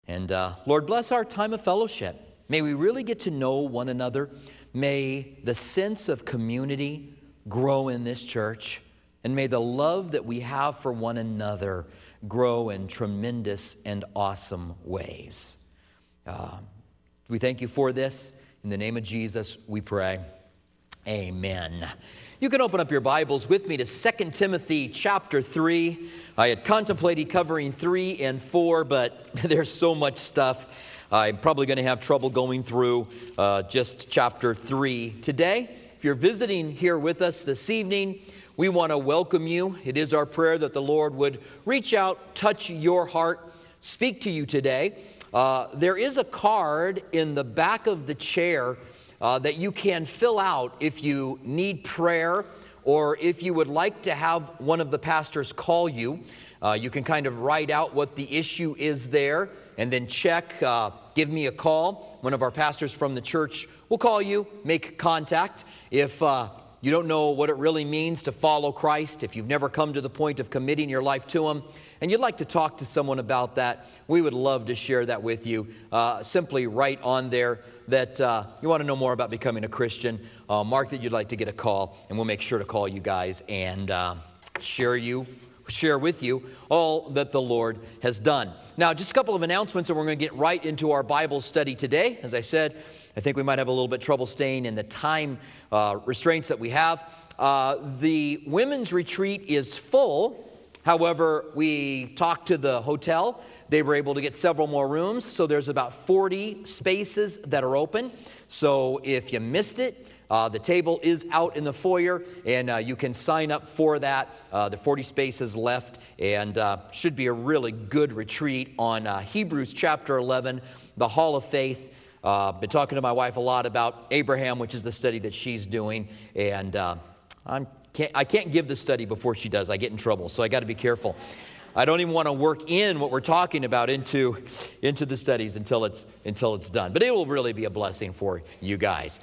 And Lord, bless our time of fellowship. May we really get to know one another. May the sense of community grow in this church. And may the love that we have for one another grow in tremendous and awesome ways. We thank you for this. In the name of Jesus, we pray. Amen. You can open up your Bibles with me to 2 Timothy chapter 3. I had contemplated covering 3 and 4, but there's so much stuff. I'm probably going to have trouble going through just chapter 3 today. If you're visiting here with us this evening, we want to welcome you. It is our prayer that the Lord would reach out, touch your heart, speak to you today. There is a card in the back of the chair that you can fill out if you need prayer or if you would like to have one of the pastors call you. You can kind of write out what the issue is there and then check, give me a call. One of our pastors from the church will call you, make contact. If you don't know what it really means to follow Christ, if you've never come to the point of committing your life to Him, and you'd like to talk to someone about that, we would love to share that with you. Simply write on there that you want to know more about becoming a Christian. Mark that you'd like to get a call, and we'll make sure to call you guys and share with you all that the Lord has done. Now, just a couple of announcements, and we're going to get right into our Bible study today. As I said, I think we might have a little bit trouble staying in the time restraints that we have. The women's retreat is full. However, we talked to the hotel. They were able to get several more rooms, so there's about 40 spaces that are open. So if you missed it, the table is out in the foyer, and you can sign up for that. The 40 spaces left, and should be a really good retreat on Hebrews chapter 11, the Hall of Faith. Been talking to my wife a lot about Abraham, which is the study that she's doing, and I can't give the study before she does. I get in trouble, so I got to be careful. I don't even want to work in what we're talking about into the studies until it's done. But it will really be a blessing for you guys.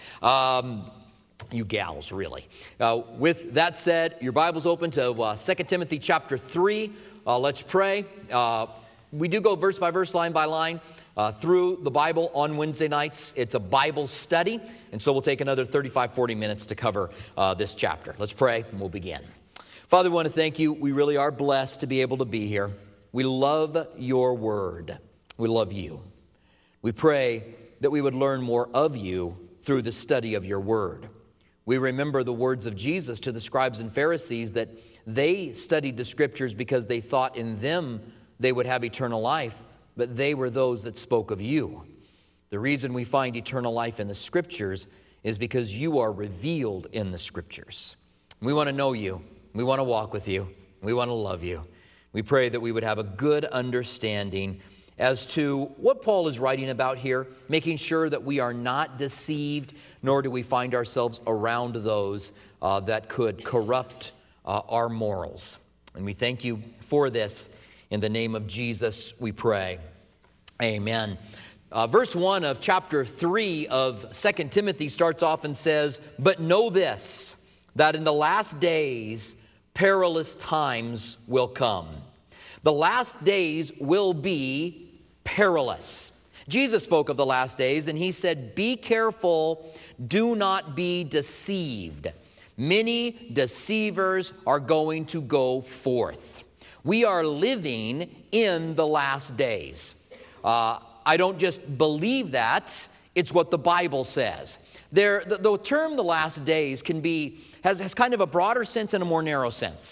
You gals, really. With that said, your Bible's open to 2 Timothy chapter 3. Let's pray. We do go verse by verse, line by line, through the Bible on Wednesday nights. It's a Bible study, and so we'll take another 35, 40 minutes to cover this chapter. Let's pray, and we'll begin. Father, we want to thank you. We really are blessed to be able to be here. We love your word. We love you. We pray that we would learn more of you through the study of your word. We remember the words of Jesus to the scribes and Pharisees that they studied the scriptures because they thought in them they would have eternal life, but they were those that spoke of you. The reason we find eternal life in the scriptures is because you are revealed in the scriptures. We want to know you. We want to walk with you. We want to love you. We pray that we would have a good understanding as to what Paul is writing about here, making sure that we are not deceived, nor do we find ourselves around those that could corrupt our morals. And we thank you for this. In the name of Jesus, we pray. Amen. Verse 1 of chapter 3 of 2 Timothy starts off and says, "But know this, that in the last days perilous times will come." The last days will be perilous. Jesus spoke of the last days, and he said, "Be careful, do not be deceived. Many deceivers are going to go forth." We are living in the last days. I don't just believe that, it's what the Bible says. The term "the last days" has kind of a broader sense and a more narrow sense.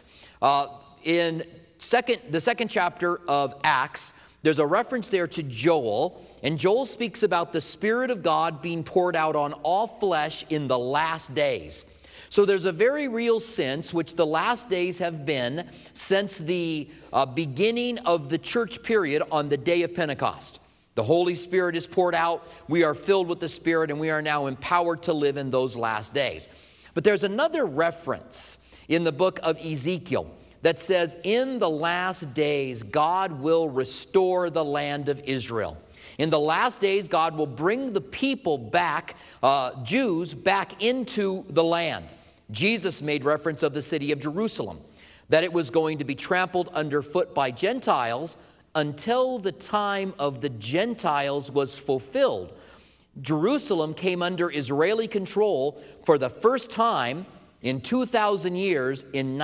In the second chapter of Acts, there's a reference there to Joel, and Joel speaks about the Spirit of God being poured out on all flesh in the last days. So there's a very real sense, which the last days have been since the beginning of the church period on the day of Pentecost. The Holy Spirit is poured out, we are filled with the Spirit, and we are now empowered to live in those last days. But there's another reference in the book of Ezekiel that says, in the last days, God will restore the land of Israel. In the last days, God will bring the people back, Jews, back into the land. Jesus made reference of the city of Jerusalem, that it was going to be trampled underfoot by Gentiles until the time of the Gentiles was fulfilled. Jerusalem came under Israeli control for the first time in 2,000 years in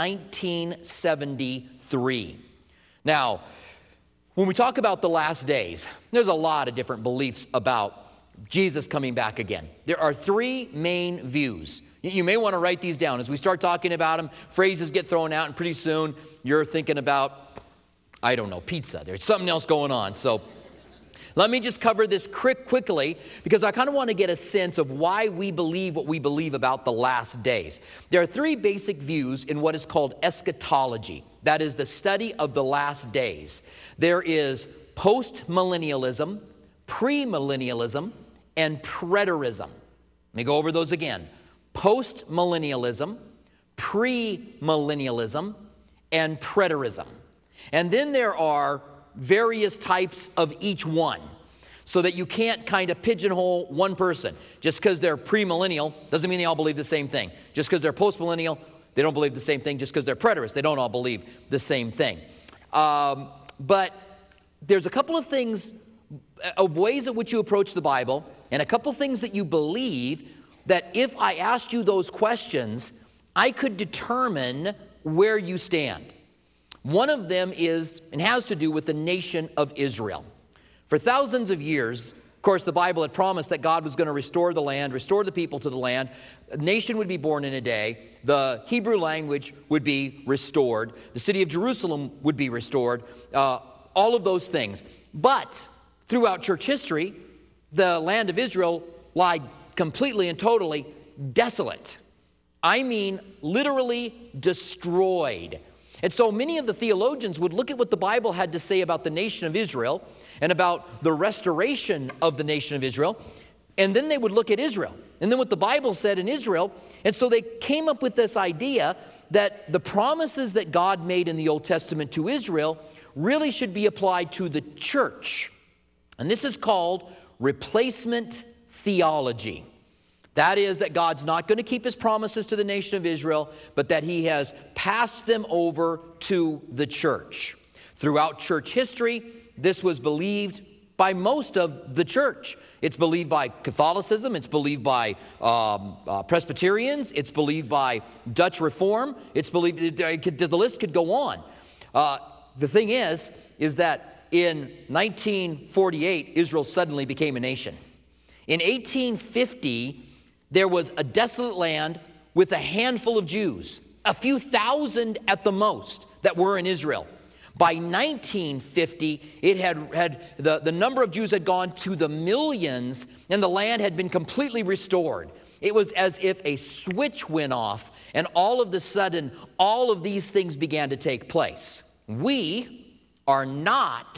1973. Now, when we talk about the last days, there's a lot of different beliefs about Jesus coming back again. There are three main views. You may want to write these down. As we start talking about them, phrases get thrown out, and pretty soon you're thinking about, I don't know, pizza. There's something else going on. So let me just cover this quickly, because I kind of want to get a sense of why we believe what we believe about the last days. There are three basic views in what is called eschatology. That is the study of the last days. There is post-millennialism, premillennialism, and preterism. Let me go over those again. Post-millennialism, premillennialism, and preterism. And then there are various types of each one, so that you can't kind of pigeonhole one person. Just because they're premillennial doesn't mean they all believe the same thing. Just because they're postmillennial, they don't believe the same thing. Just because they're preterists, they don't all believe the same thing. But there's a couple of things of ways in which you approach the Bible, and a couple things that you believe, that if I asked you those questions, I could determine where you stand. One of them is, and has to do with the nation of Israel. For thousands of years, of course, the Bible had promised that God was going to restore the land, restore the people to the land. A nation would be born in a day. The Hebrew language would be restored. The city of Jerusalem would be restored. All of those things. But throughout church history, the land of Israel lied completely and totally desolate. I mean, literally destroyed. And so many of the theologians would look at what the Bible had to say about the nation of Israel and about the restoration of the nation of Israel, and then they would look at Israel and then what the Bible said in Israel. And so they came up with this idea that the promises that God made in the Old Testament to Israel really should be applied to the church. And this is called replacement theology. That is, that God's not going to keep his promises to the nation of Israel, but that he has passed them over to the church. Throughout church history, this was believed by most of the church. It's believed by Catholicism. It's believed by Presbyterians. It's believed by Dutch Reform. It's believed, the list could go on. The thing is that in 1948, Israel suddenly became a nation. In 1850, there was a desolate land with a handful of Jews, a few thousand at the most, that were in Israel. By 1950, it had the number of Jews had gone to the millions, and the land had been completely restored. It was as if a switch went off, and all of a sudden, all of these things began to take place. We do not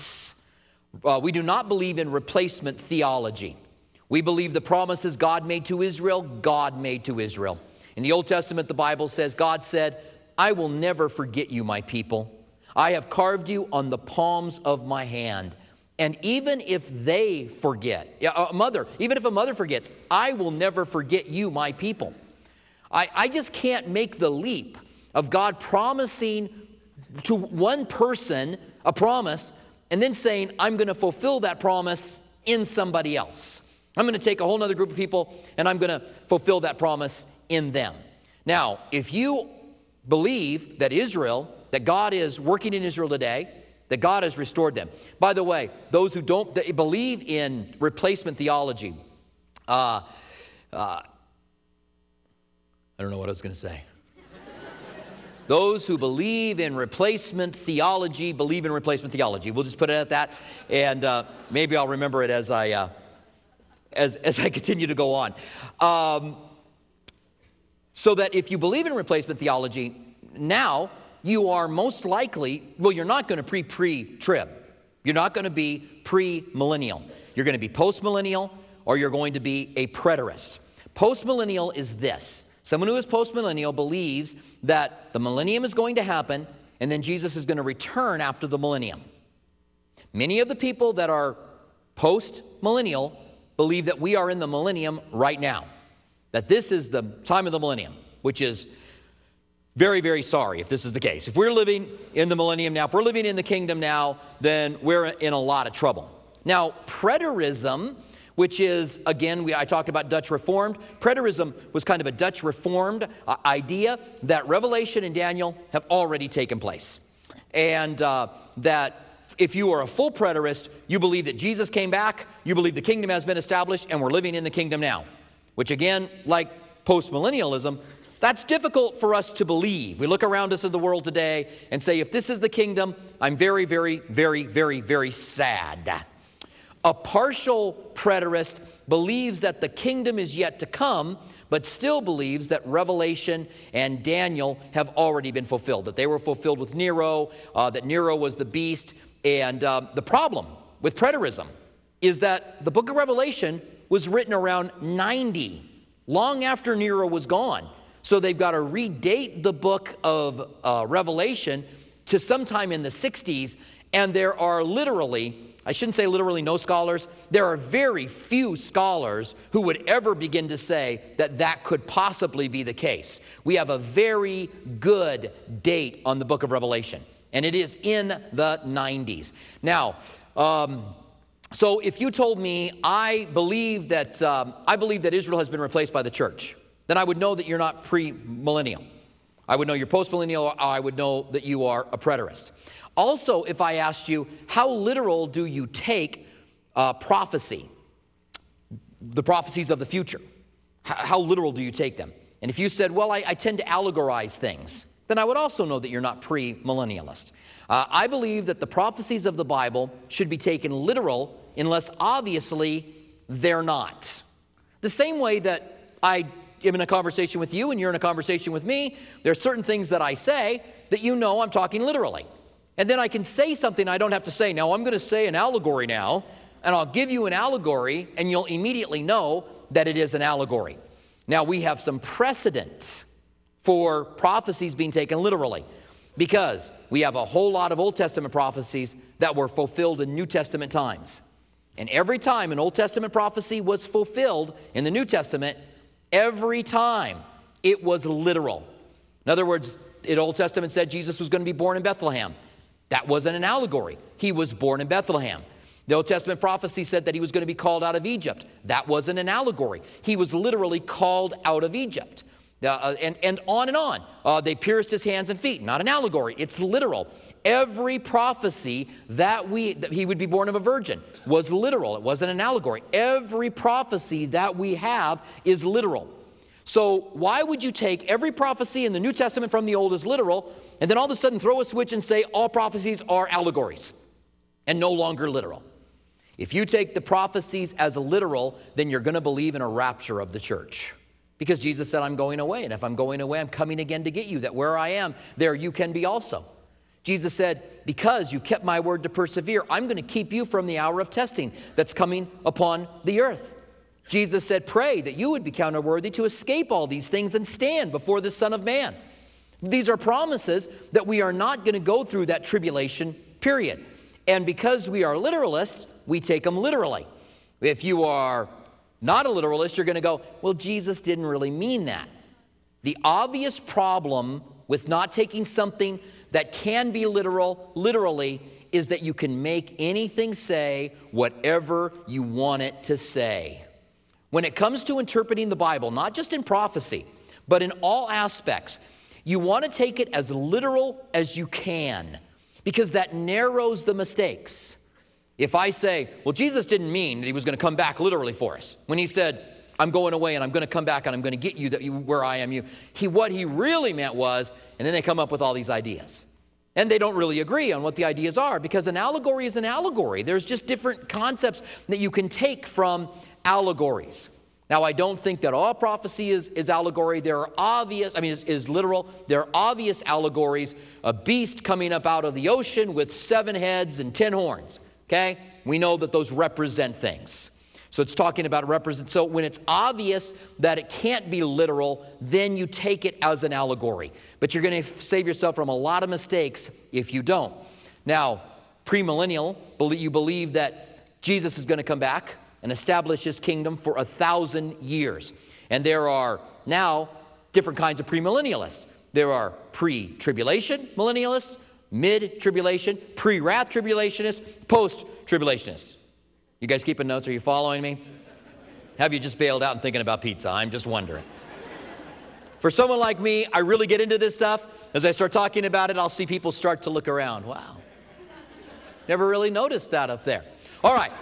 believe in replacement theology. We believe the promises God made to Israel, God made to Israel. In the Old Testament, the Bible says, God said, I will never forget you, my people. I have carved you on the palms of my hand. And even if they forget, even if a mother forgets, I will never forget you, my people. I just can't make the leap of God promising to one person a promise and then saying, I'm going to fulfill that promise in somebody else. I'm going to take a whole other group of people and I'm going to fulfill that promise in them. Now, if you believe that that God is working in Israel today, that God has restored them. By the way, those who don't believe in replacement theology, I don't know what I was going to say. Those who believe in replacement theology believe in replacement theology. We'll just put it at that, and maybe I'll remember it as I continue to go on. So that if you believe in replacement theology, now you are most likely, you're not going to pre-trib. You're not going to be pre-millennial. You're going to be post-millennial, or you're going to be a preterist. Post-millennial is this. Someone who is post-millennial believes that the millennium is going to happen, and then Jesus is going to return after the millennium. Many of the people that are post-millennial believe that we are in the millennium right now, that this is the time of the millennium, which is very, very sorry if this is the case. If we're living in the millennium now, if we're living in the kingdom now, then we're in a lot of trouble. Now, preterism, which is, again, I talked about Dutch Reformed. Preterism was kind of a Dutch Reformed idea that Revelation and Daniel have already taken place. And that if you are a full preterist, you believe that Jesus came back, you believe the kingdom has been established, and we're living in the kingdom now. Which again, like postmillennialism, that's difficult for us to believe. We look around us in the world today and say, if this is the kingdom, I'm very, very, very, very, very sad. A partial preterist believes that the kingdom is yet to come, but still believes that Revelation and Daniel have already been fulfilled, that they were fulfilled with Nero, that Nero was the beast. And the problem with preterism is that the book of Revelation was written around 90, long after Nero was gone. So they've got to redate the book of Revelation to sometime in the 60s, and there are literally, I shouldn't say literally no scholars, there are very few scholars who would ever begin to say that that could possibly be the case. We have a very good date on the book of Revelation, and it is in the 90s. Now, so if you told me I believe that Israel has been replaced by the church, then I would know that you're not pre-millennial. I would know you're post-millennial, or I would know that you are a preterist. Also, if I asked you, how literal do you take prophecy, the prophecies of the future? How literal do you take them? And if you said, well, I tend to allegorize things, then I would also know that you're not pre-millennialist. I believe that the prophecies of the Bible should be taken literal unless obviously they're not. The same way that I am in a conversation with you and you're in a conversation with me, there are certain things that I say that you know I'm talking literally. And then I can say something I don't have to say. Now I'm going to say an allegory now, and I'll give you an allegory, and you'll immediately know that it is an allegory. Now we have some precedent for prophecies being taken literally, because we have a whole lot of Old Testament prophecies that were fulfilled in New Testament times. And every time an Old Testament prophecy was fulfilled in the New Testament, every time it was literal. In other words, the Old Testament said Jesus was going to be born in Bethlehem. That wasn't an allegory. He was born in Bethlehem. The Old Testament prophecy said that he was going to be called out of Egypt. That wasn't an allegory. He was literally called out of Egypt. And on and on. They pierced his hands and feet. Not an allegory. It's literal. Every prophecy that he would be born of a virgin was literal. It wasn't an allegory. Every prophecy that we have is literal. So why would you take every prophecy in the New Testament from the Old as literal, and then all of a sudden throw a switch and say all prophecies are allegories and no longer literal? If you take the prophecies as literal, then you're going to believe in a rapture of the church. Because Jesus said, I'm going away, and if I'm going away, I'm coming again to get you, that where I am, there you can be also. Jesus said, because you've kept my word to persevere, I'm going to keep you from the hour of testing that's coming upon the earth. Jesus said, pray that you would be counted worthy to escape all these things and stand before the Son of Man. These are promises that we are not going to go through that tribulation period. And because we are literalists, we take them literally. If you are not a literalist, you're going to go, well, Jesus didn't really mean that. The obvious problem with not taking something that can be literal, literally, is that you can make anything say whatever you want it to say. When it comes to interpreting the Bible, not just in prophecy, but in all aspects, you want to take it as literal as you can, because that narrows the mistakes. If I say, well, Jesus didn't mean that he was going to come back literally for us. When he said, I'm going away and I'm going to come back and I'm going to get you, where I am you. What he really meant was, and then they come up with all these ideas. And they don't really agree on what the ideas are, because an allegory is an allegory. There's just different concepts that you can take from allegories. Now, I don't think that all prophecy is allegory. There are obvious, is literal. There are obvious allegories. A beast coming up out of the ocean with 7 heads and 10 horns. Okay? We know that those represent things. So it's talking about represent. So when it's obvious that it can't be literal, then you take it as an allegory. But you're going to save yourself from a lot of mistakes if you don't. Now, premillennial, you believe that Jesus is going to come back and establish his kingdom for 1,000 years. And there are now different kinds of premillennialists. There are pre-tribulation millennialists, mid-tribulation, pre-wrath tribulationists, post-tribulationists. You guys keeping notes? Are you following me? Have you just bailed out and thinking about pizza? I'm just wondering. For someone like me, I really get into this stuff. As I start talking about it, I'll see people start to look around. Wow. Never really noticed that up there. All right.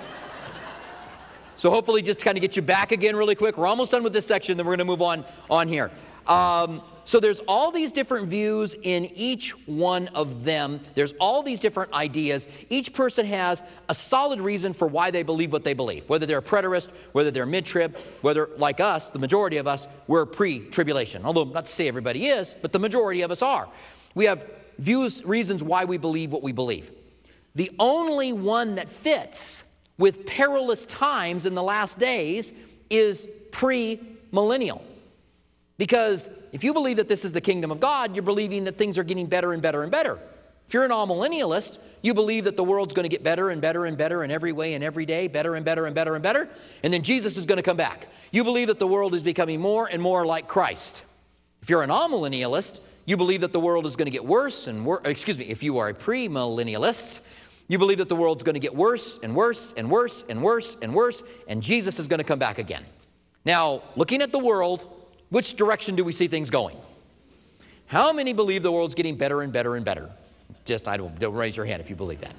So hopefully just to kind of get you back again really quick. We're almost done with this section, then we're going to move on here. So there's all these different views in each one of them. There's all these different ideas. Each person has a solid reason for why they believe what they believe. Whether they're a preterist, whether they're mid-trib, whether, like us, the majority of us, we're pre-tribulation. Although, not to say everybody is, but the majority of us are. We have reasons why we believe what we believe. The only one that fits with perilous times in the last days is pre-millennial. Because if you believe that this is the kingdom of God, you're believing that things are getting better and better and better. If you're an all-millennialist, you believe that the world's going to get better and better and better in every way and every day, better and better and better and better, and then Jesus is going to come back. You believe that the world is becoming more and more like Christ. If you're an all-millennialist, you believe that the world is going to get worse and worse. If you are a pre-millennialist, you believe that the world's going to get worse and worse and worse and worse and worse, and Jesus is going to come back again. Now, looking at the world, which direction do we see things going? How many believe the world's getting better and better and better? Don't raise your hand if you believe that.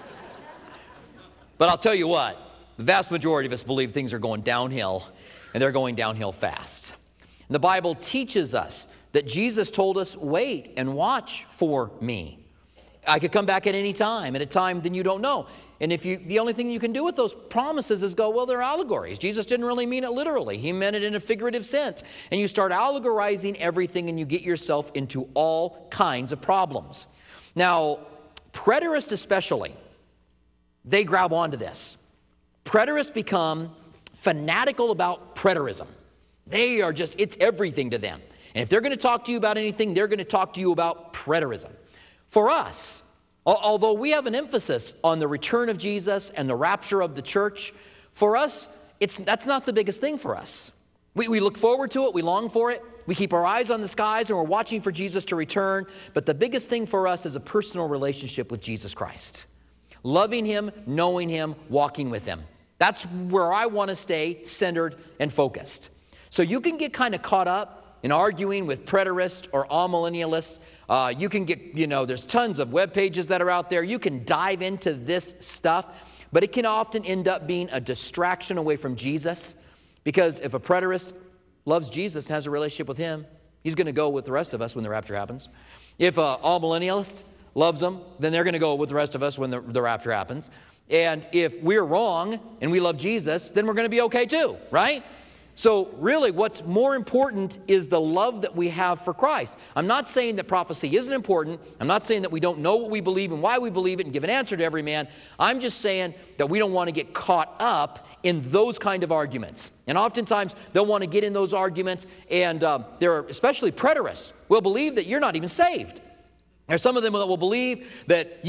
But I'll tell you what, the vast majority of us believe things are going downhill, and they're going downhill fast. And the Bible teaches us that Jesus told us, wait and watch for me. I could come back at any time, at a time then you don't know. And the only thing you can do with those promises is go, well, they're allegories. Jesus didn't really mean it literally. He meant it in a figurative sense. And you start allegorizing everything and you get yourself into all kinds of problems. Now, preterists especially, they grab onto this. Preterists become fanatical about preterism. They are it's everything to them. And if they're going to talk to you about anything, they're going to talk to you about preterism. For us, although we have an emphasis on the return of Jesus and the rapture of the church, for us, that's not the biggest thing for us. We look forward to it, we long for it, we keep our eyes on the skies and we're watching for Jesus to return, but the biggest thing for us is a personal relationship with Jesus Christ. Loving Him, knowing Him, walking with Him. That's where I want to stay centered and focused. So you can get kind of caught up in arguing with preterists or all-millennialists. You can get, there's tons of web pages that are out there. You can dive into this stuff, but it can often end up being a distraction away from Jesus, because if a preterist loves Jesus and has a relationship with Him, he's going to go with the rest of us when the rapture happens. If an all-millennialist loves Him, then they're going to go with the rest of us when the rapture happens. And if we're wrong and we love Jesus, then we're going to be okay too, right? So really what's more important is the love that we have for Christ. I'm not saying that prophecy isn't important. I'm not saying that we don't know what we believe and why we believe it and give an answer to every man. I'm just saying that we don't want to get caught up in those kind of arguments. And oftentimes they'll want to get in those arguments, and there are especially preterists will believe that you're not even saved. There's some of them that will believe that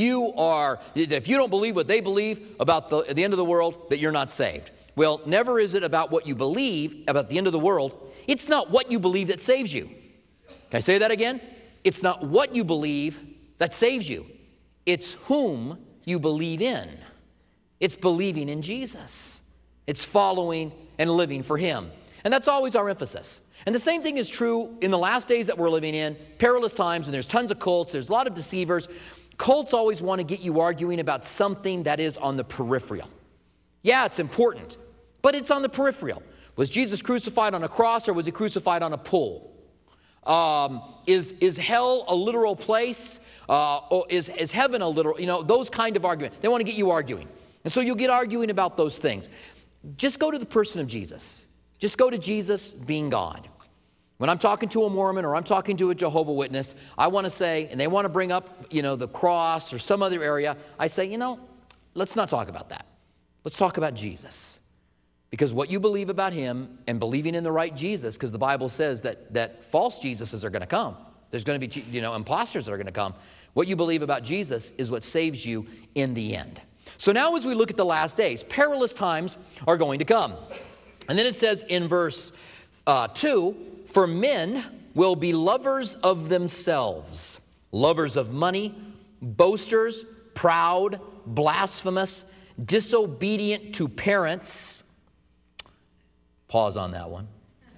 if you don't believe what they believe about the end of the world, that you're not saved. Well, never is it about what you believe about the end of the world. It's not what you believe that saves you. Can I say that again? It's not what you believe that saves you. It's whom you believe in. It's believing in Jesus. It's following and living for Him. And that's always our emphasis. And the same thing is true in the last days that we're living in, perilous times, and there's tons of cults, there's a lot of deceivers. Cults always want to get you arguing about something that is on the peripheral. Yeah, it's important, but it's on the peripheral. Was Jesus crucified on a cross, or was He crucified on a pole? Is hell a literal place? Or is heaven a literal, those kind of arguments. They want to get you arguing. And so you'll get arguing about those things. Just go to the person of Jesus. Just go to Jesus being God. When I'm talking to a Mormon or I'm talking to a Jehovah's Witness, I want to say, and they want to bring up, the cross or some other area, I say, let's not talk about that. Let's talk about Jesus. Because what you believe about Him and believing in the right Jesus, because the Bible says that false Jesuses are going to come. There's going to be, imposters that are going to come. What you believe about Jesus is what saves you in the end. So now as we look at the last days, perilous times are going to come. And then it says in verse 2, for men will be lovers of themselves, lovers of money, boasters, proud, blasphemous, disobedient to parents. Pause on that one.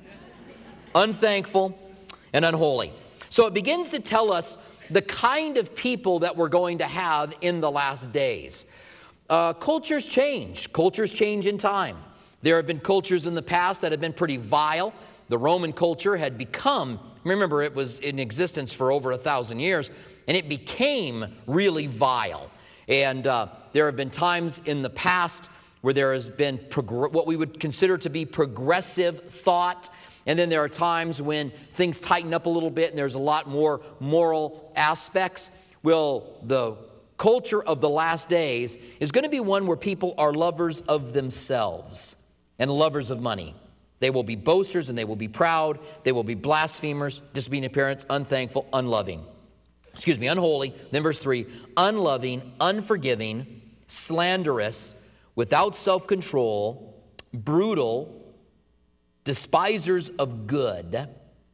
Unthankful and unholy. So it begins to tell us the kind of people that we're going to have in the last days. Cultures change. Cultures change in time. There have been cultures in the past that have been pretty vile. The Roman culture had become, remember, it was in existence for over 1,000 years, and it became really vile. And there have been times in the past where there has been what we would consider to be progressive thought. And then there are times when things tighten up a little bit and there's a lot more moral aspects. Well, the culture of the last days is going to be one where people are lovers of themselves and lovers of money. They will be boasters and they will be proud. They will be blasphemers, disobedient parents, unthankful, unloving. Unholy. Then verse 3, unloving, unforgiving, slanderous, without self-control, brutal, despisers of good,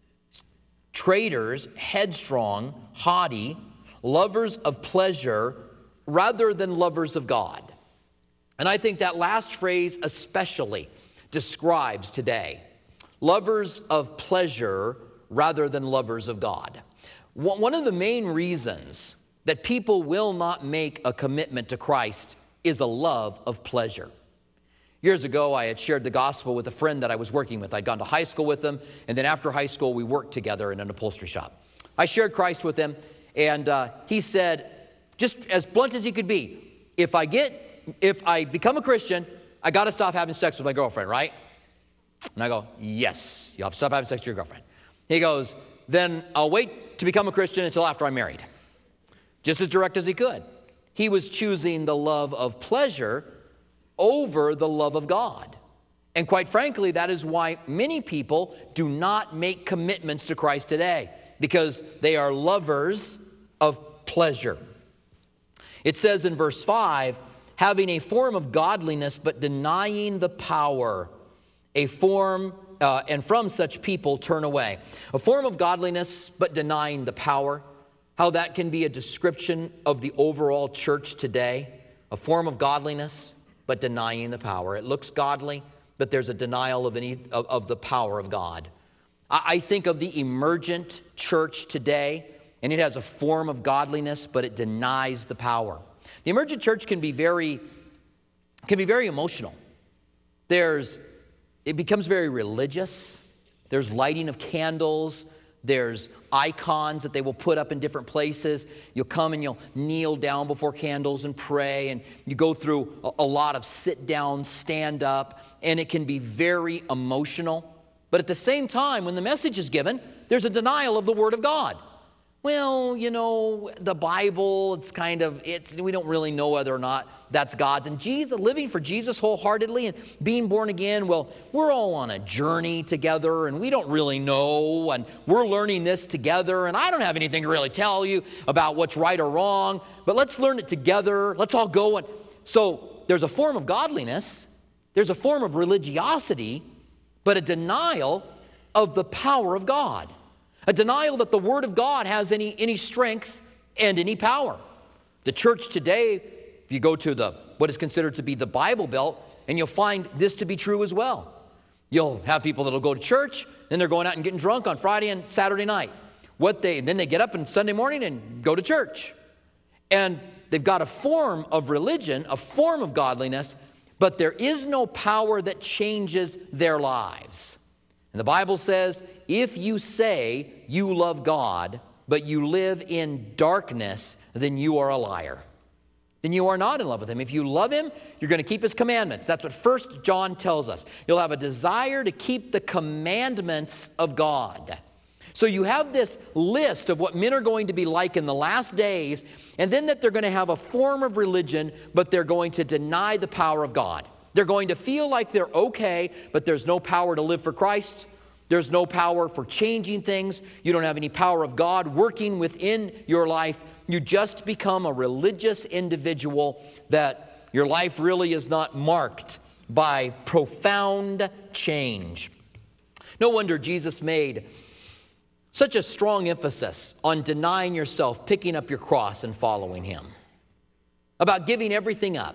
traitors, headstrong, haughty, lovers of pleasure rather than lovers of God. And I think that last phrase especially describes today. Lovers of pleasure rather than lovers of God. One of the main reasons that people will not make a commitment to Christ is a love of pleasure. Years ago, I had shared the gospel with a friend that I was working with. I'd gone to high school with him, and then after high school, we worked together in an upholstery shop. I shared Christ with him, and he said, just as blunt as he could be, if I become a Christian, I got to stop having sex with my girlfriend, right? And I go, yes, you'll have to stop having sex with your girlfriend. He goes, then I'll wait to become a Christian until after I'm married. Just as direct as he could. He was choosing the love of pleasure over the love of God. And quite frankly, that is why many people do not make commitments to Christ today, because they are lovers of pleasure. It says in verse 5, having a form of godliness but denying the power, and from such people turn away. A form of godliness but denying the power, how that can be a description of the overall church today. A form of godliness but denying the power. It looks godly, but there's a denial of the power of God. I think of the emergent church today, and it has a form of godliness, but it denies the power. The emergent church can be very emotional. It becomes very religious. There's lighting of candles. There's icons that they will put up in different places. You'll come and you'll kneel down before candles and pray, and you go through a lot of sit down, stand up, and it can be very emotional. But at the same time, when the message is given, there's a denial of the Word of God. Well, the Bible, we don't really know whether or not that's God's. And Jesus, living for Jesus wholeheartedly and being born again, well, we're all on a journey together and we don't really know, and we're learning this together, and I don't have anything to really tell you about what's right or wrong, but let's learn it together. Let's all go. And so there's a form of godliness, there's a form of religiosity, but a denial of the power of God. A denial that the Word of God has any strength and any power. The church today, if you go to what is considered to be the Bible Belt, and you'll find this to be true as well. You'll have people that'll go to church, then they're going out and getting drunk on Friday and Saturday night. Then they get up on Sunday morning and go to church. And they've got a form of religion, a form of godliness, but there is no power that changes their lives. And the Bible says, if you say you love God, but you live in darkness, then you are a liar. Then you are not in love with Him. If you love Him, you're going to keep His commandments. That's what 1 John tells us. You'll have a desire to keep the commandments of God. So you have this list of what men are going to be like in the last days, and then that they're going to have a form of religion, but they're going to deny the power of God. They're going to feel like they're okay, but there's no power to live for Christ. There's no power for changing things. You don't have any power of God working within your life. You just become a religious individual that your life really is not marked by profound change. No wonder Jesus made such a strong emphasis on denying yourself, picking up your cross, and following him. About giving everything up,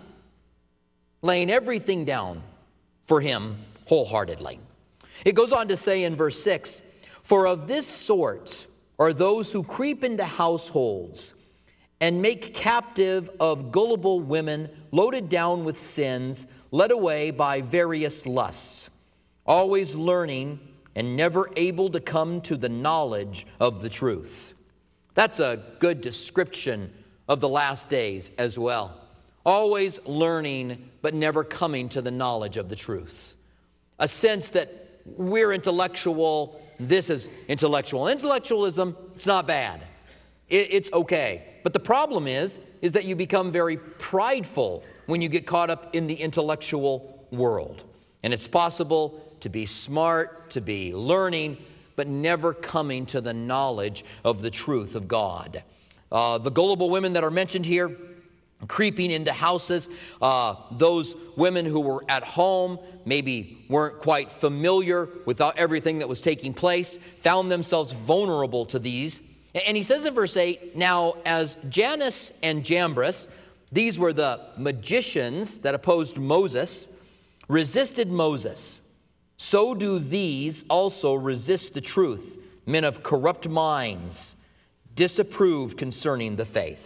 laying everything down for him wholeheartedly. It goes on to say in verse 6, "For of this sort are those who creep into households and make captive of gullible women, loaded down with sins, led away by various lusts, always learning and never able to come to the knowledge of the truth." That's a good description of the last days as well. Always learning, but never coming to the knowledge of the truth. A sense that we're intellectual, this is intellectual. Intellectualism, it's not bad. It's okay. But the problem is that you become very prideful when you get caught up in the intellectual world. And it's possible to be smart, to be learning, but never coming to the knowledge of the truth of God. The gullible women that are mentioned here, creeping into houses, those women who were at home, maybe weren't quite familiar with everything that was taking place, found themselves vulnerable to these. And he says in verse 8, "Now as Jannes and Jambres," these were the magicians that opposed Moses, "resisted Moses, so do these also resist the truth, men of corrupt minds, disapproved concerning the faith."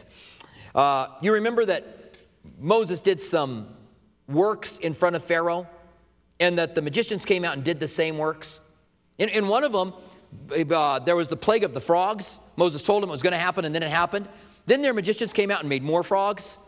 You remember that Moses did some works in front of Pharaoh, and that the magicians came out and did the same works. In one of them, there was the plague of the frogs. Moses told them it was going to happen, and then it happened. Then their magicians came out and made more frogs.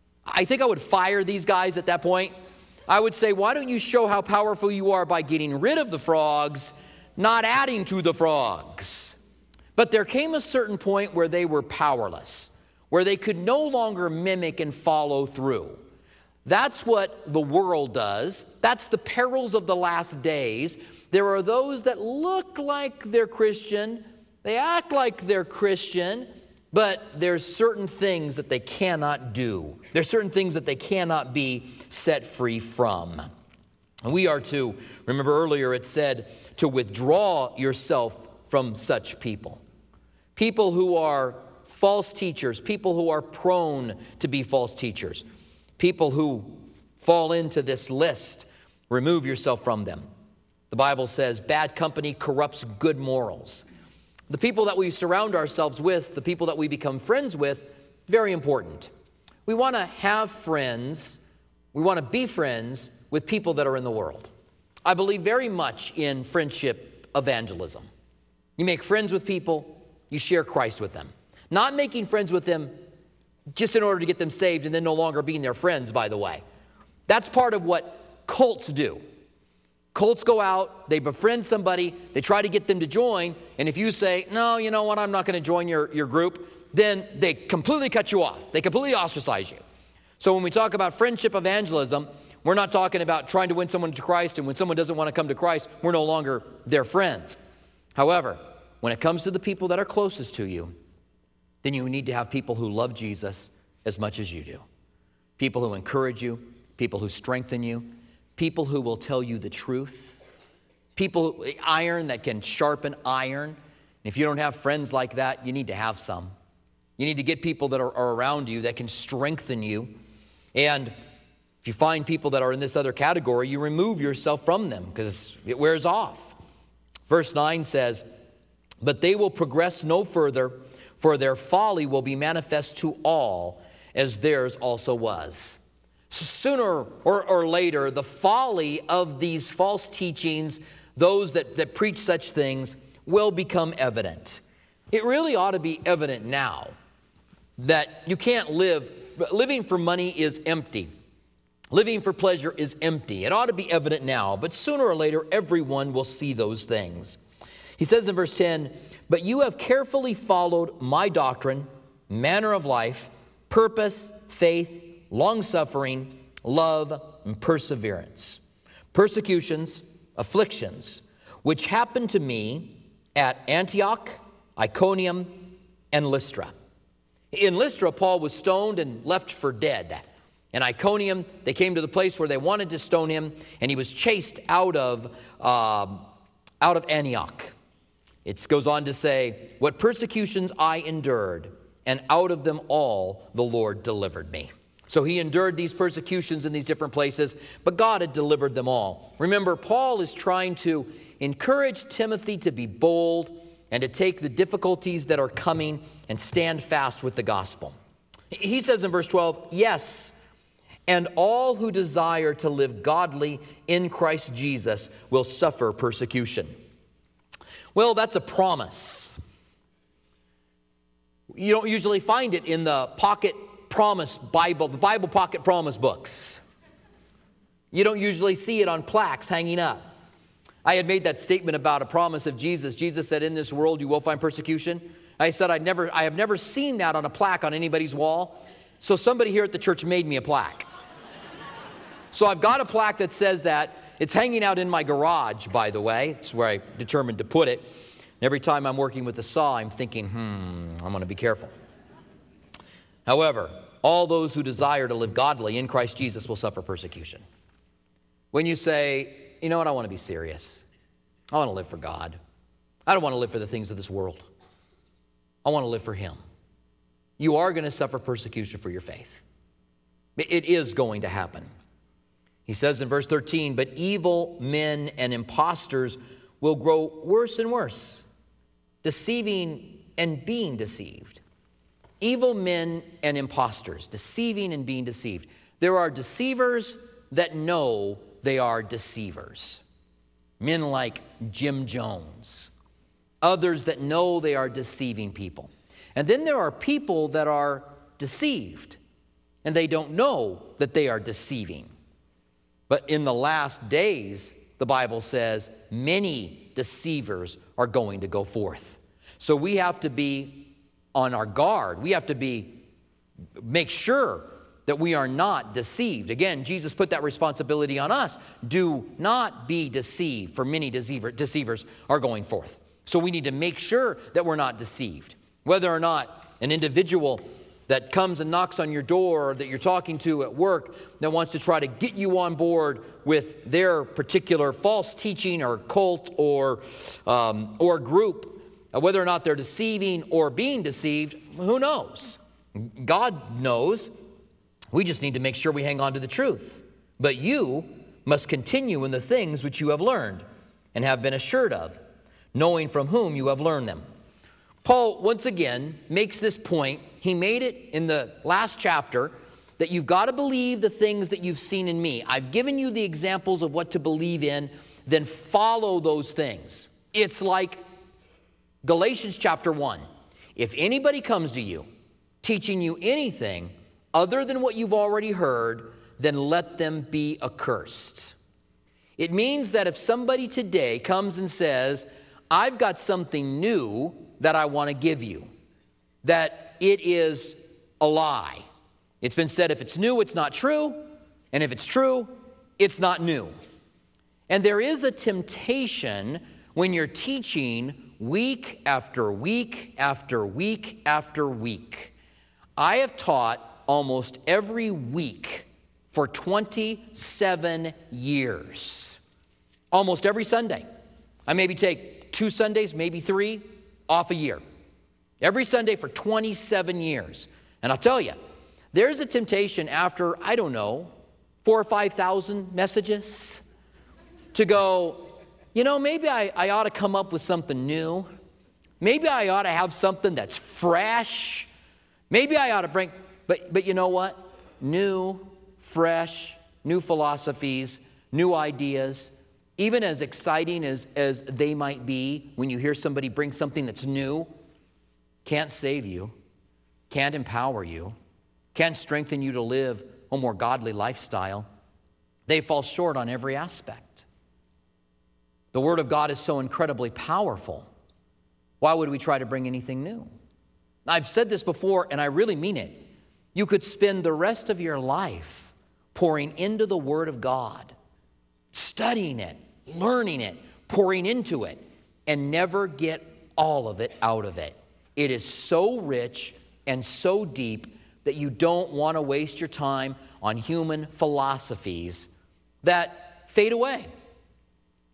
I think I would fire these guys at that point. I would say, why don't you show how powerful you are by getting rid of the frogs, not adding to the frogs? But there came a certain point where they were powerless, where they could no longer mimic and follow through. That's what the world does. That's the perils of the last days. There are those that look like they're Christian, they act like they're Christian, but there's certain things that they cannot do. There's certain things that they cannot be set free from. And we are to, remember earlier it said, to withdraw yourself from such people. People who are false teachers, people who are prone to be false teachers, people who fall into this list, remove yourself from them. The Bible says bad company corrupts good morals. The people that we surround ourselves with, the people that we become friends with, very important. We want to have friends, we want to be friends with people that are in the world. I believe very much in friendship evangelism. You make friends with people, you share Christ with them. Not making friends with them just in order to get them saved and then no longer being their friends, by the way. That's part of what cults do. Cults go out, they befriend somebody, they try to get them to join, and if you say, no, you know what, I'm not going to join your group, then they completely cut you off. They completely ostracize you. So when we talk about friendship evangelism, we're not talking about trying to win someone to Christ, and when someone doesn't want to come to Christ, we're no longer their friends. However, when it comes to the people that are closest to you, then you need to have people who love Jesus as much as you do. People who encourage you, people who strengthen you, people who will tell you the truth, people, iron that can sharpen iron. And if you don't have friends like that, you need to have some. You need to get people that are around you that can strengthen you. And if you find people that are in this other category, you remove yourself from them because it wears off. Verse 9 says, "But they will progress no further, for their folly will be manifest to all, as theirs also was." Sooner or later, the folly of these false teachings, those that preach such things, will become evident. It really ought to be evident now that you can't living for money is empty. Living for pleasure is empty. It ought to be evident now, but sooner or later, everyone will see those things. He says in verse 10, "But you have carefully followed my doctrine, manner of life, purpose, faith, long-suffering, love, and perseverance, persecutions, afflictions, which happened to me at Antioch, Iconium, and Lystra." In Lystra, Paul was stoned and left for dead. In Iconium, they came to the place where they wanted to stone him, and he was chased out of Antioch. It goes on to say, what persecutions I endured, and out of them all the Lord delivered me. So he endured these persecutions in these different places, but God had delivered them all. Remember, Paul is trying to encourage Timothy to be bold and to take the difficulties that are coming and stand fast with the gospel. He says in verse 12, yes, and all who desire to live godly in Christ Jesus will suffer persecution. Well, that's a promise. You don't usually find it in the pocket promise Bible, the Bible pocket promise books. You don't usually see it on plaques hanging up. I had made that statement about a promise of Jesus. Jesus said, in this world you will find persecution. I said, I have never seen that on a plaque on anybody's wall. So somebody here at the church made me a plaque. So I've got a plaque that says that. It's hanging out in my garage, by the way. It's where I determined to put it. And every time I'm working with a saw, I'm thinking, I'm going to be careful. However, all those who desire to live godly in Christ Jesus will suffer persecution. When you say, you know what, I want to be serious. I want to live for God. I don't want to live for the things of this world. I want to live for Him. You are going to suffer persecution for your faith. It is going to happen. He says in verse 13, but evil men and impostors will grow worse and worse, deceiving and being deceived. Evil men and impostors, deceiving and being deceived. There are deceivers that know they are deceivers. Men like Jim Jones. Others that know they are deceiving people. And then there are people that are deceived, and they don't know that they are deceiving. But in the last days, the Bible says, many deceivers are going to go forth. So we have to be on our guard. We have to make sure that we are not deceived. Again, Jesus put that responsibility on us. Do not be deceived, for many deceivers are going forth. So we need to make sure that we're not deceived. Whether or not an individual that comes and knocks on your door or that you're talking to at work that wants to try to get you on board with their particular false teaching or cult or group, whether or not they're deceiving or being deceived, who knows? God knows. We just need to make sure we hang on to the truth. But you must continue in the things which you have learned and have been assured of, knowing from whom you have learned them. Paul, once again, makes this point. He made it in the last chapter that you've got to believe the things that you've seen in me. I've given you the examples of what to believe in, then follow those things. It's like Galatians chapter 1. If anybody comes to you teaching you anything other than what you've already heard, then let them be accursed. It means that if somebody today comes and says, I've got something new that I want to give you, that it is a lie. It's been said if it's new, it's not true, and if it's true, it's not new. And there is a temptation when you're teaching week after week after week after week. I have taught almost every week for 27 years. Almost every Sunday. I maybe take 2 Sundays, maybe 3, off a year. Every Sunday for 27 years. And I'll tell you, there's a temptation after, 4,000 or 5,000 messages to go, maybe I ought to come up with something new. Maybe I ought to have something that's fresh. Maybe I ought to bring, but you know what? New, fresh, new philosophies, new ideas, even as exciting as they might be when you hear somebody bring something that's new, can't save you, can't empower you, can't strengthen you to live a more godly lifestyle. They fall short on every aspect. The Word of God is so incredibly powerful. Why would we try to bring anything new? I've said this before, and I really mean it. You could spend the rest of your life pouring into the Word of God, studying it, learning it, pouring into it, and never get all of it out of it. It is so rich and so deep that you don't want to waste your time on human philosophies that fade away.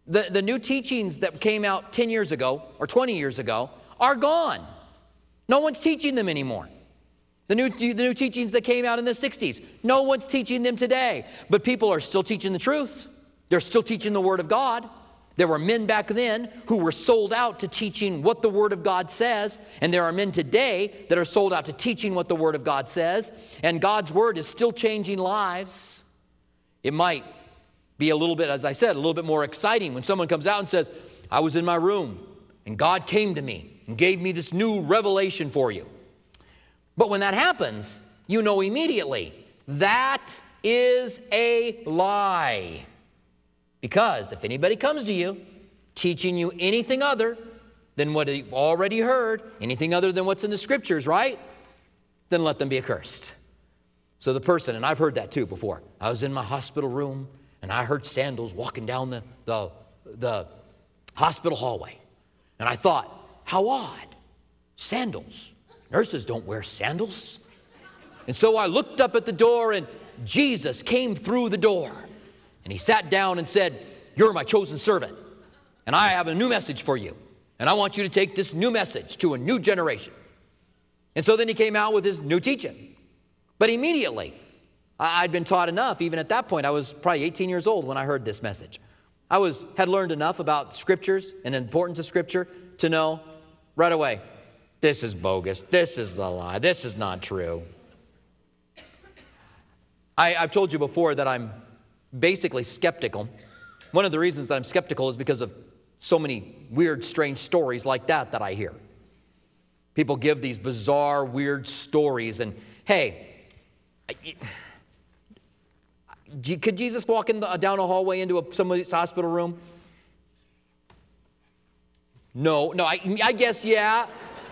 The new teachings that came out 10 years ago or 20 years ago are gone. No one's teaching them anymore. The new teachings that came out in the 60s, no one's teaching them today. But people are still teaching the truth. They're still teaching the Word of God. There were men back then who were sold out to teaching what the Word of God says. And there are men today that are sold out to teaching what the Word of God says. And God's Word is still changing lives. It might be a little bit, as I said, a little bit more exciting when someone comes out and says, I was in my room and God came to me and gave me this new revelation for you. But when that happens, you know immediately that is a lie. Because if anybody comes to you teaching you anything other than what you've already heard, anything other than what's in the Scriptures, right? Then let them be accursed. So the person, and I've heard that too before. I was in my hospital room and I heard sandals walking down the hospital hallway. And I thought, how odd. Sandals. Nurses don't wear sandals. And so I looked up at the door and Jesus came through the door. And he sat down and said, you're my chosen servant. And I have a new message for you. And I want you to take this new message to a new generation. And so then he came out with his new teaching. But immediately, I'd been taught enough, even at that point. I was probably 18 years old when I heard this message. I had learned enough about Scriptures and the importance of Scripture to know right away, this is bogus, this is the lie, this is not true. I've told you before that I'm basically skeptical. One of the reasons that I'm skeptical is because of so many weird, strange stories like that I hear. People give these bizarre, weird stories, and hey, could Jesus walk down a hallway into somebody's hospital room? No, I guess, yeah.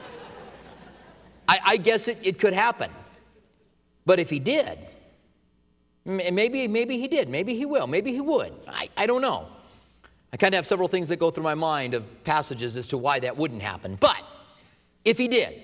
I guess it could happen. But if he did, maybe he did, maybe he will, maybe he would. I don't know. I kind of have several things that go through my mind of passages as to why that wouldn't happen. But if he did,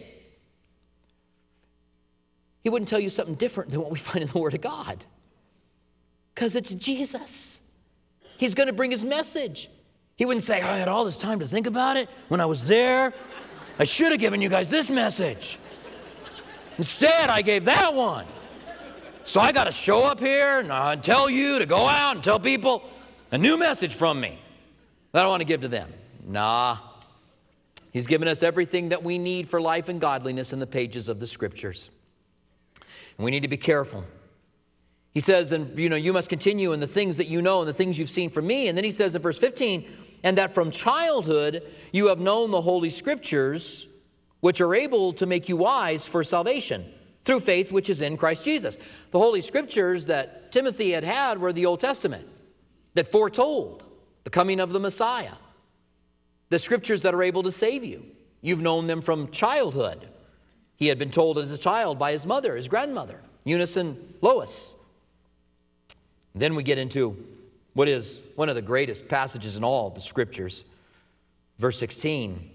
he wouldn't tell you something different than what we find in the Word of God. Because it's Jesus. He's going to bring his message. He wouldn't say, I had all this time to think about it when I was there. I should have given you guys this message. Instead, I gave that one. So I got to show up here and tell you to go out and tell people a new message from me that I want to give to them. Nah. He's given us everything that we need for life and godliness in the pages of the Scriptures. And we need to be careful. He says, and you must continue in the things that you know and the things you've seen from me. And then he says in verse 15, and that from childhood you have known the Holy Scriptures, which are able to make you wise for salvation through faith which is in Christ Jesus. The Holy Scriptures that Timothy had were the Old Testament that foretold the coming of the Messiah. The Scriptures that are able to save you. You've known them from childhood. He had been told as a child by his mother, his grandmother, Eunice and Lois. Then we get into what is one of the greatest passages in all the Scriptures. Verse 16.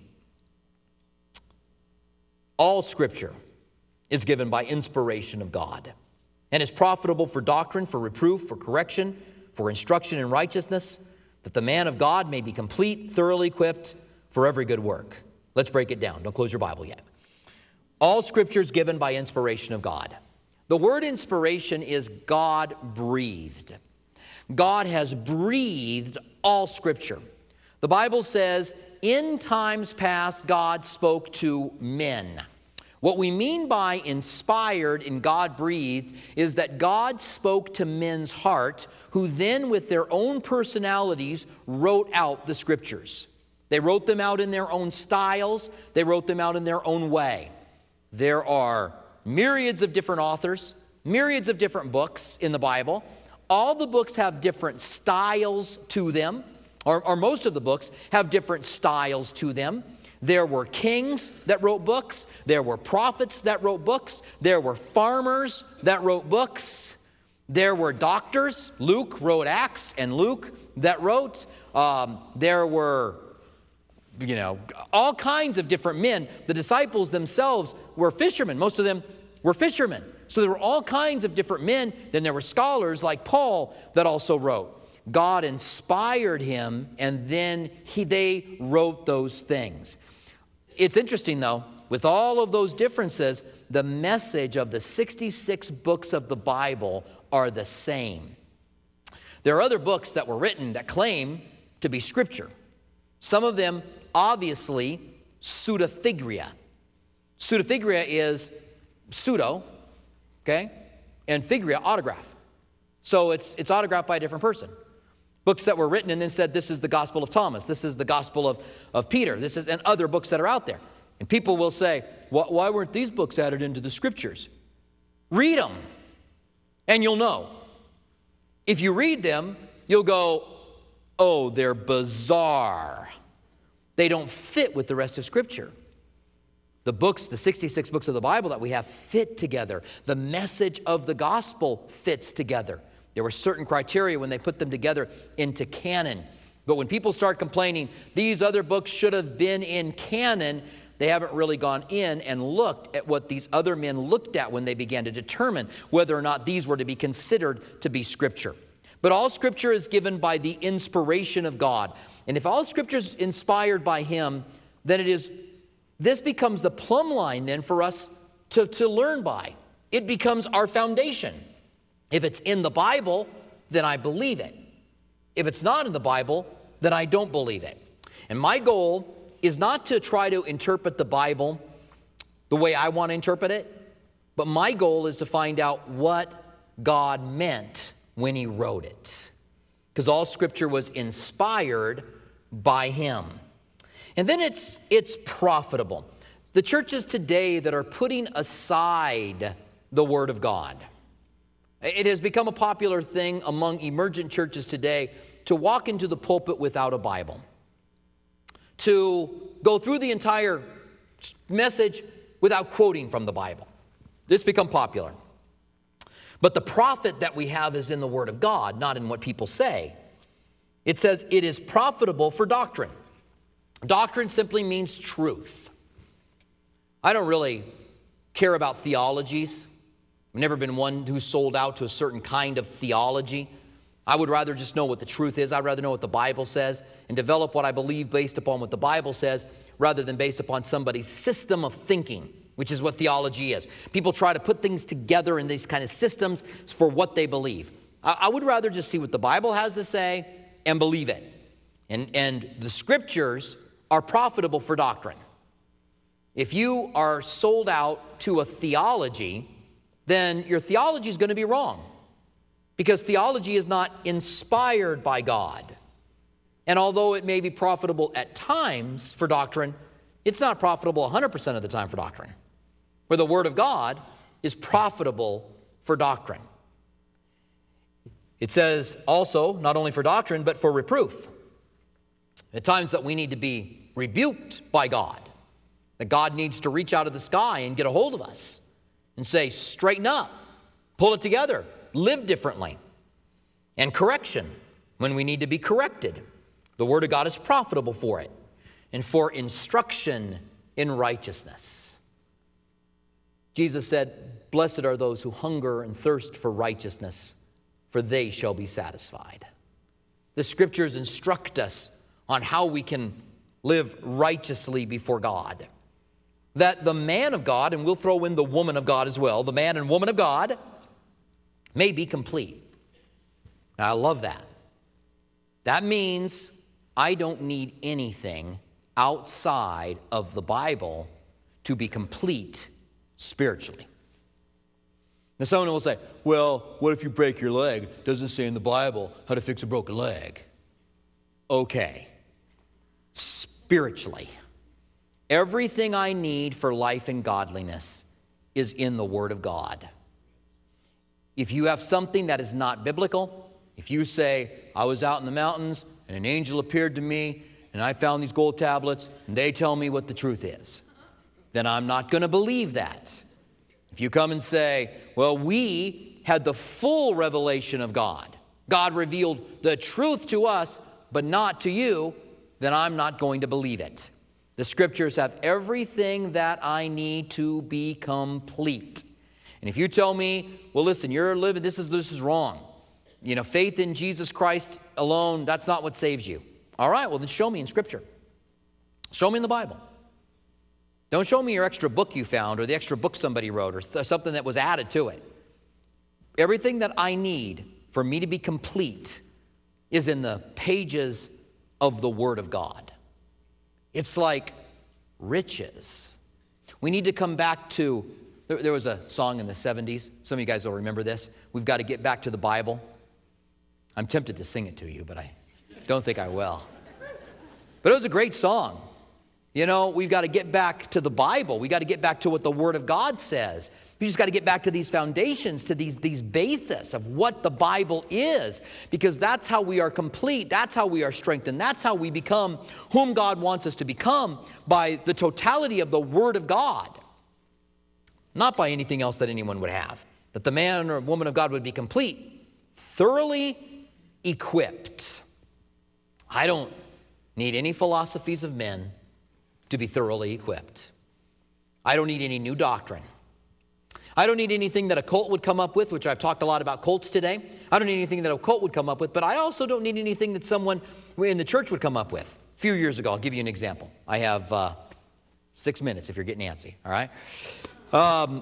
All Scripture is given by inspiration of God and is profitable for doctrine, for reproof, for correction, for instruction in righteousness, that the man of God may be complete, thoroughly equipped for every good work. Let's break it down. Don't close your Bible yet. All Scripture is given by inspiration of God. The word inspiration is God-breathed. God has breathed all Scripture. The Bible says, in times past, God spoke to men. What we mean by inspired and God-breathed is that God spoke to men's heart, who then with their own personalities wrote out the Scriptures. They wrote them out in their own styles. They wrote them out in their own way. There are myriads of different authors, myriads of different books in the Bible. All the books have different styles to them, or most of the books have different styles to them. There were kings that wrote books. There were prophets that wrote books. There were farmers that wrote books. There were doctors. Luke wrote Acts, and Luke that wrote. There were, all kinds of different men. The disciples themselves were fishermen. Most of them were fishermen. So there were all kinds of different men. Then there were scholars like Paul that also wrote. God inspired him, and then they wrote those things. It's interesting, though, with all of those differences, the message of the 66 books of the Bible are the same. There are other books that were written that claim to be Scripture. Some of them, obviously, pseudepigrapha. Pseudepigrapha is pseudo, okay, and figura, autograph. So it's autographed by a different person. Books that were written and then said, this is the Gospel of Thomas, this is the Gospel of Peter, and other books that are out there. And people will say, why weren't these books added into the Scriptures? Read them, and you'll know. If you read them, you'll go, oh, they're bizarre. They don't fit with the rest of Scripture. The books, the 66 books of the Bible that we have fit together. The message of the gospel fits together. There were certain criteria when they put them together into canon. But when people start complaining, these other books should have been in canon, they haven't really gone in and looked at what these other men looked at when they began to determine whether or not these were to be considered to be Scripture. But all Scripture is given by the inspiration of God. And if all Scripture is inspired by Him, then this becomes the plumb line then for us to learn by. It becomes our foundation. If it's in the Bible, then I believe it. If it's not in the Bible, then I don't believe it. And my goal is not to try to interpret the Bible the way I want to interpret it, but my goal is to find out what God meant when He wrote it. Because all Scripture was inspired by Him. And then it's profitable. The churches today that are putting aside the Word of God, it has become a popular thing among emergent churches today to walk into the pulpit without a Bible, to go through the entire message without quoting from the Bible. This has become popular. But the profit that we have is in the Word of God, not in what people say. It says it is profitable for doctrine. Doctrine simply means truth. I don't really care about theologies. I've never been one who's sold out to a certain kind of theology. I would rather just know what the truth is. I'd rather know what the Bible says and develop what I believe based upon what the Bible says rather than based upon somebody's system of thinking, which is what theology is. People try to put things together in these kind of systems for what they believe. I would rather just see what the Bible has to say and believe it. And the Scriptures are profitable for doctrine. If you are sold out to a theology, then your theology is going to be wrong, because theology is not inspired by God. And although it may be profitable at times for doctrine, it's not profitable 100% of the time for doctrine, where the Word of God is profitable for doctrine. It says also, not only for doctrine, but for reproof. At times that we need to be rebuked by God, that God needs to reach out of the sky and get a hold of us and say, straighten up, pull it together, live differently. And correction, when we need to be corrected. The Word of God is profitable for it, and for instruction in righteousness. Jesus said, blessed are those who hunger and thirst for righteousness, for they shall be satisfied. The Scriptures instruct us on how we can live righteously before God. That the man of God, and we'll throw in the woman of God as well, the man and woman of God may be complete. Now, I love that. That means I don't need anything outside of the Bible to be complete spiritually. Now, someone will say, well, what if you break your leg? It doesn't say in the Bible how to fix a broken leg. Okay. Spiritually, everything I need for life and godliness is in the Word of God. If you have something that is not biblical, if you say, I was out in the mountains and an angel appeared to me and I found these gold tablets and they tell me what the truth is, then I'm not going to believe that. If you come and say, well, we had the full revelation of God, God revealed the truth to us, but not to you, then I'm not going to believe it. The Scriptures have everything that I need to be complete. And if you tell me, well, listen, you're living, this is wrong. faith in Jesus Christ alone, that's not what saves you. All right, well then show me in Scripture. Show me in the Bible. Don't show me your extra book you found or the extra book somebody wrote or something that was added to it. Everything that I need for me to be complete is in the pages of the Word of God. It's like riches. We need to come back to, there was a song in the 70s. Some of you guys will remember this. We've got to get back to the Bible. I'm tempted to sing it to you, but I don't think I will. But it was a great song. We've got to get back to the Bible. We've got to get back to what the Word of God says. We just got to get back to these foundations, to these bases of what the Bible is, because that's how we are complete. That's how we are strengthened. That's how we become whom God wants us to become, by the totality of the Word of God, not by anything else that anyone would have. That the man or woman of God would be complete, thoroughly equipped. I don't need any philosophies of men to be thoroughly equipped. I don't need any new doctrine. I don't need anything that a cult would come up with, which I've talked a lot about cults today. I don't need anything that a cult would come up with, but I also don't need anything that someone in the church would come up with. A few years ago, I'll give you an example. I have 6 minutes if you're getting antsy, all right? A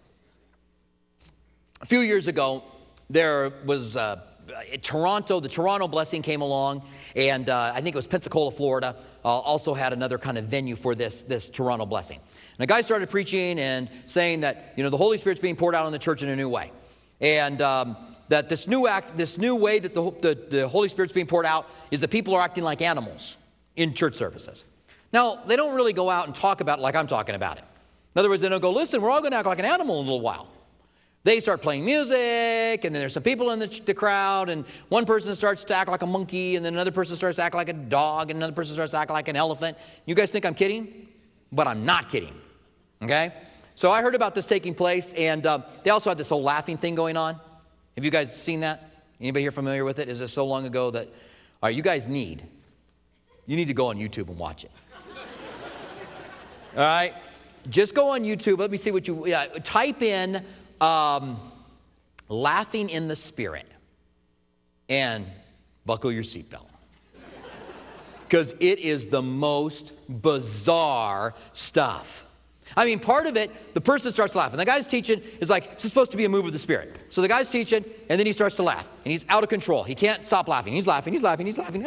few years ago, there was Toronto, the Toronto Blessing came along, and I think it was Pensacola, Florida, also had another kind of venue for this Toronto Blessing. And a guy started preaching and saying that, the Holy Spirit's being poured out on the church in a new way. And that this new way that the Holy Spirit's being poured out is that people are acting like animals in church services. Now, they don't really go out and talk about it like I'm talking about it. In other words, they don't go, listen, we're all going to act like an animal in a little while. They start playing music, and then there's some people in the crowd, and one person starts to act like a monkey, and then another person starts to act like a dog, and another person starts to act like an elephant. You guys think I'm kidding? But I'm not kidding, okay? So I heard about this taking place, and they also had this whole laughing thing going on. Have you guys seen that? Anybody here familiar with it? Is it so long ago that, all right, you guys need to go on YouTube and watch it. All right? Just go on YouTube. Let me see what type in laughing in the Spirit and buckle your seatbelt. Because it is the most bizarre stuff. I mean, part of it, the person starts laughing. The guy's teaching is like, it's supposed to be a move of the Spirit. So the guy's teaching, and then he starts to laugh. And he's out of control. He can't stop laughing. He's laughing, he's laughing, he's laughing.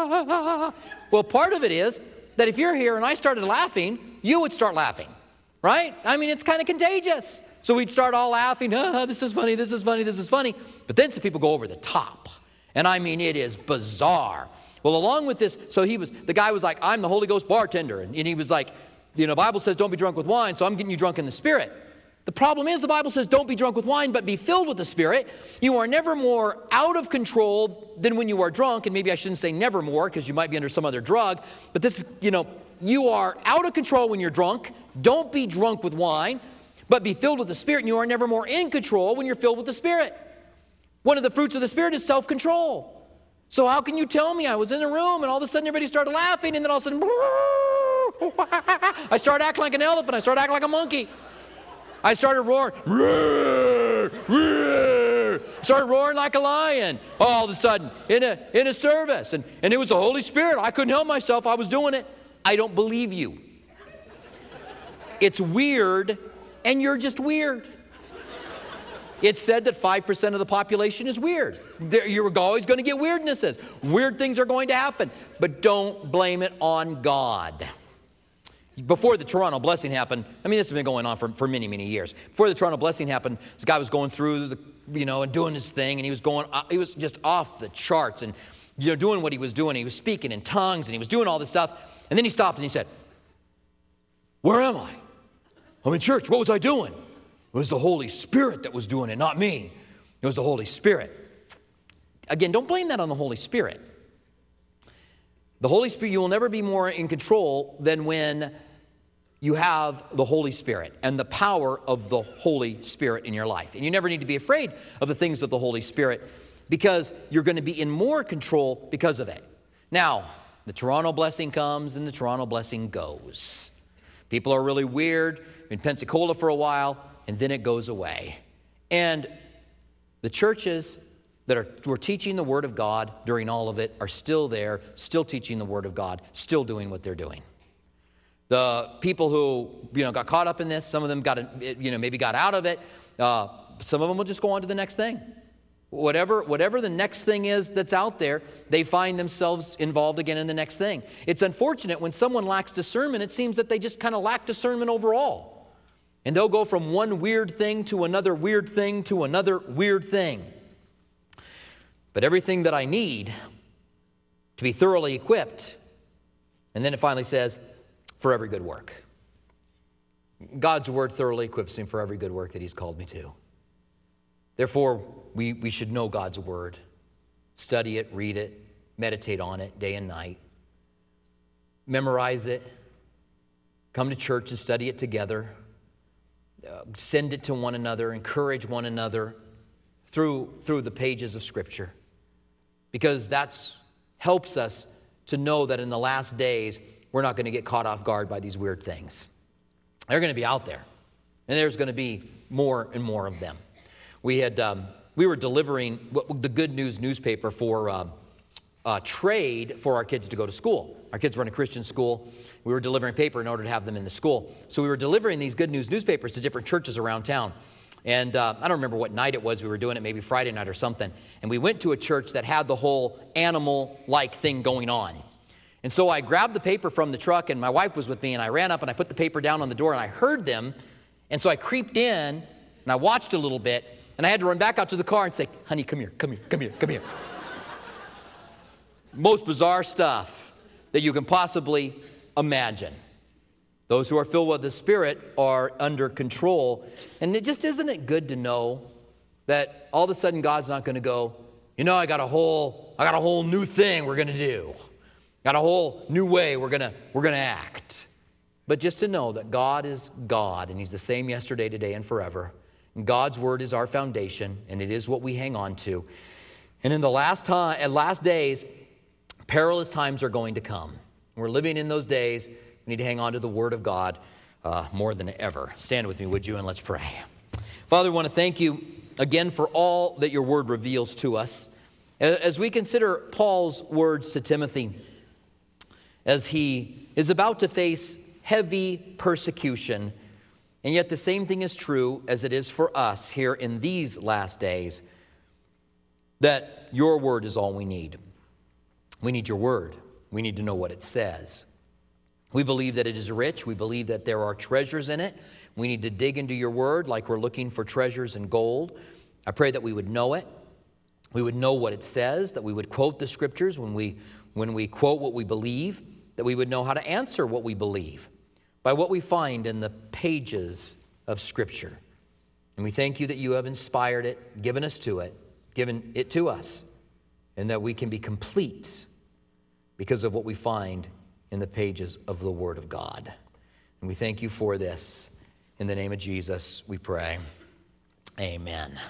Well, part of it is that if you're here and I started laughing, you would start laughing, right? I mean, it's kind of contagious. So we'd start all laughing, this is funny, this is funny, this is funny. But then some people go over the top. And I mean, it is bizarre. Well, along with this, so the guy was like, I'm the Holy Ghost bartender. And he was like, the Bible says don't be drunk with wine, so I'm getting you drunk in the Spirit. The problem is the Bible says don't be drunk with wine, but be filled with the Spirit. You are never more out of control than when you are drunk. And maybe I shouldn't say never more because you might be under some other drug. But this, you are out of control when you're drunk. Don't be drunk with wine, but be filled with the Spirit. And you are never more in control when you're filled with the Spirit. One of the fruits of the Spirit is self-control. So how can you tell me I was in a room and all of a sudden everybody started laughing and then all of a sudden, I started acting like an elephant. I started acting like a monkey. I started roaring. Started roaring like a lion all of a sudden in a service. And it was the Holy Spirit. I couldn't help myself. I was doing it. I don't believe you. It's weird, and you're just weird. It's said that 5% of the population is weird. You're always going to get weirdnesses. Weird things are going to happen. But don't blame it on God. Before the Toronto Blessing happened, I mean, this has been going on for many, many years. Before the Toronto Blessing happened, this guy was going through and doing his thing, and he was just off the charts and, doing what he was doing. He was speaking in tongues, and he was doing all this stuff. And then he stopped and he said, where am I? I'm in church. What was I doing? It was the Holy Spirit that was doing it, not me. It was the Holy Spirit. Again, don't blame that on the Holy Spirit. The Holy Spirit, you will never be more in control than when you have the Holy Spirit and the power of the Holy Spirit in your life. And you never need to be afraid of the things of the Holy Spirit because you're going to be in more control because of it. Now, the Toronto Blessing comes and the Toronto Blessing goes. People are really weird in Pensacola for a while, and then it goes away. And the churches who are teaching the Word of God during all of it are still there, still teaching the Word of God, still doing what they're doing. The people who, got caught up in this, some of them maybe got out of it. Some of them will just go on to the next thing. Whatever the next thing is that's out there, they find themselves involved again in the next thing. It's unfortunate when someone lacks discernment, it seems that they just kind of lack discernment overall. And they'll go from one weird thing to another weird thing to another weird thing. But everything that I need to be thoroughly equipped, and then it finally says, for every good work. God's word thoroughly equips me for every good work that he's called me to. Therefore, we should know God's word. Study it, read it, meditate on it day and night. Memorize it. Come to church and study it together. Send it to one another. Encourage one another through the pages of Scripture. Because that helps us to know that in the last days, we're not going to get caught off guard by these weird things. They're going to be out there. And there's going to be more and more of them. We were delivering the Good News newspaper for trade for our kids to go to school. Our kids were in a Christian school. We were delivering paper in order to have them in the school. So we were delivering these Good News newspapers to different churches around town. And I don't remember what night it was. We were doing it maybe Friday night or something. And we went to a church that had the whole animal-like thing going on. And so I grabbed the paper from the truck, and my wife was with me, and I ran up and I put the paper down on the door, and I heard them. And so I creeped in, and I watched a little bit, and I had to run back out to the car and say, honey, come here. Most bizarre stuff that you can possibly imagine. Those who are filled with the Spirit are under control. And isn't it good to know that all of a sudden God's not going to go, I got a whole new thing we're going to do. Got a whole new way we're going to act. But just to know that God is God, and he's the same yesterday, today, and forever. And God's word is our foundation, and it is what we hang on to. And in the last days, perilous times are going to come. We're living in those days. We need to hang on to the word of God more than ever. Stand with me, would you, and let's pray. Father, we want to thank you again for all that your word reveals to us. As we consider Paul's words to Timothy, as he is about to face heavy persecution, and yet the same thing is true as it is for us here in these last days, that your word is all we need. We need your word. We need to know what it says. We believe that it is rich. We believe that there are treasures in it. We need to dig into your word like we're looking for treasures in gold. I pray that we would know it. We would know what it says, that we would quote the scriptures when we quote what we believe, that we would know how to answer what we believe by what we find in the pages of Scripture. And we thank you that you have inspired it, given it to us, and that we can be complete because of what we find in the pages of the Word of God. And we thank you for this. In the name of Jesus, we pray. Amen.